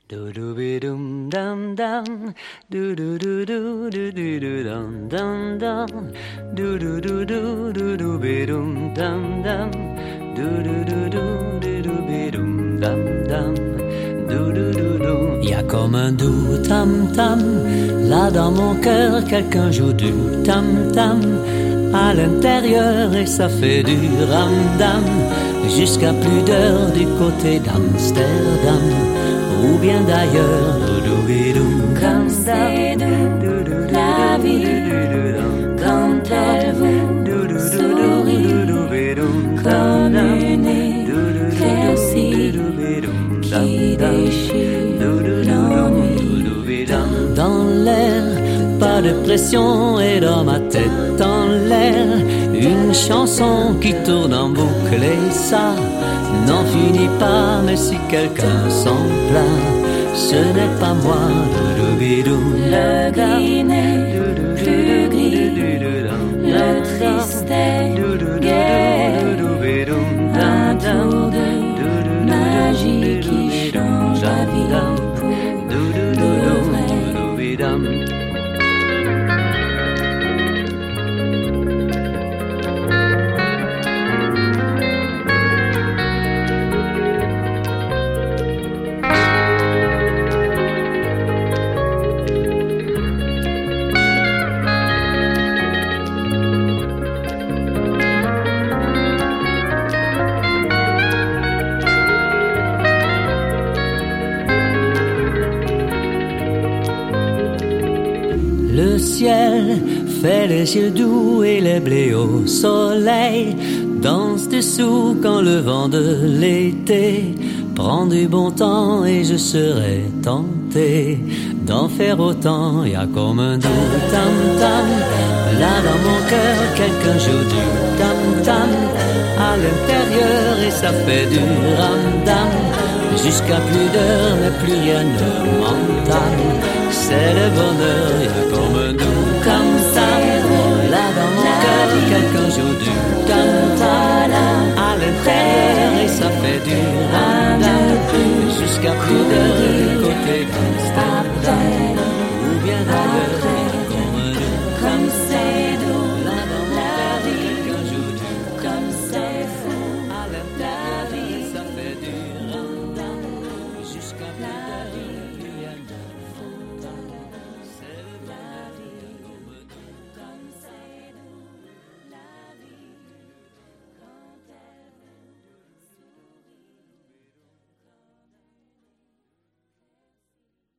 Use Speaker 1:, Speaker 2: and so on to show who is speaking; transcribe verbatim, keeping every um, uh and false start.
Speaker 1: Do do be dum dum dum, do do do do do do do dum dum dum, do do do do do do be dum dum dum, do do do do do do be dum dum dum, do do do do. Y a comme un doux tam tam, là dans mon cœur quelqu'un joue du tam tam, à l'intérieur et ça fait du ram dam, jusqu'à plus d'heures du côté d'Amsterdam. Ou bien d'ailleurs,
Speaker 2: comme c'est doux la vie, quand elle vous sourit, comme une éclaircie qui déchire l'ennui.
Speaker 1: Dans l'air, pas de pression et dans ma tête en l'air, une chanson qui tourne en boucle et ça n'en finit pas, mais si quelqu'un s'en plaint, ce n'est pas moi.
Speaker 2: Le gris n'est plus gris, le triste est gai, un tour de magie qui change la vie pour de vrai.
Speaker 1: Le ciel fait les yeux doux et les blés au soleil dansent dessous quand le vent de l'été prend du bon temps et je serai tenté d'en faire autant. Y a comme un doux tam-tam, là dans mon cœur quelqu'un joue du tam-tam à l'intérieur et ça fait du ram-dam, jusqu'à plus d'heures mais plus rien ne m'entame. C'est le bonheur, y a comme un doux tam-tam, là dans mon cœur quelqu'un joue du tam-tam à l'intérieur et ça fait du ram-dam, jusqu'à plus d'heures du côté